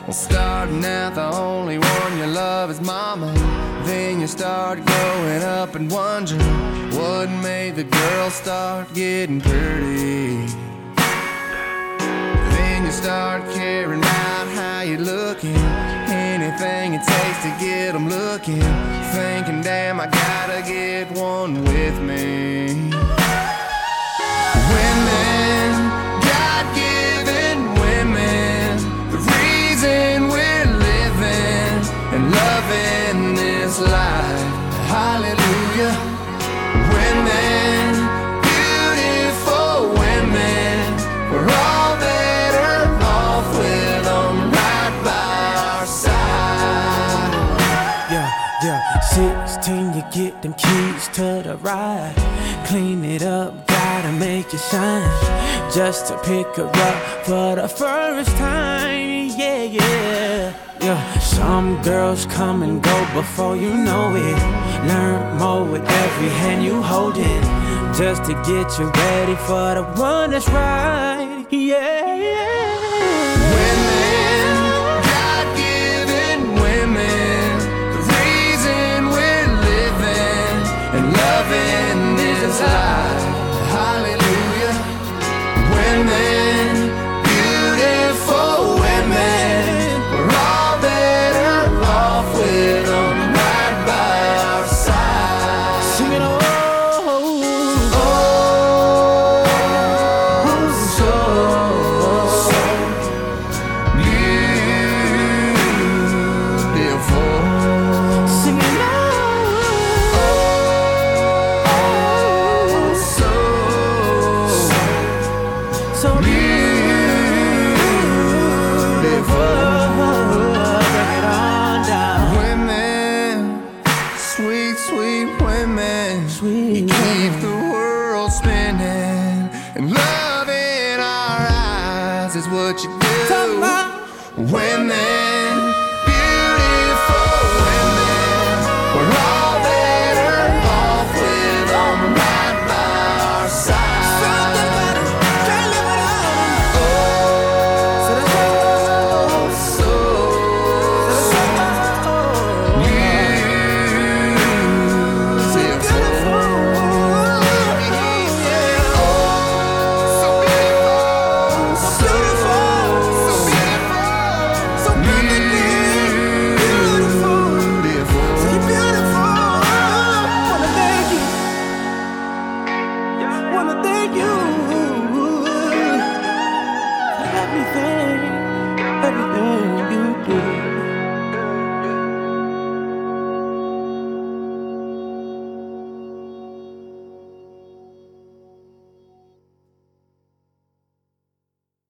Starting out, the only one you love is mama. Then you start growing up and wondering what made the girl start getting pretty. Then you start caring about how you're looking, anything it takes to get them looking, thinking, damn, I gotta get one with me. Women, God-given women, the reason we're living and loving this life. Hallelujah. Women, beautiful women, we're all better off with them right by our side. Yeah, 16, you get them keys to the ride. Clean it up, gotta make it shine. Just to pick her up for the first time, yeah. Some girls come and go before you know it. Learn more with every hand you hold it, just to get you ready for the one that's right, yeah. Women, God-given women, the reason we're living and loving this life. Hallelujah. Women, beautiful women, we're all better off with them right by our side. Sing it all. Sweet women, you keep the world spinning, and love in our eyes is what you do. Women.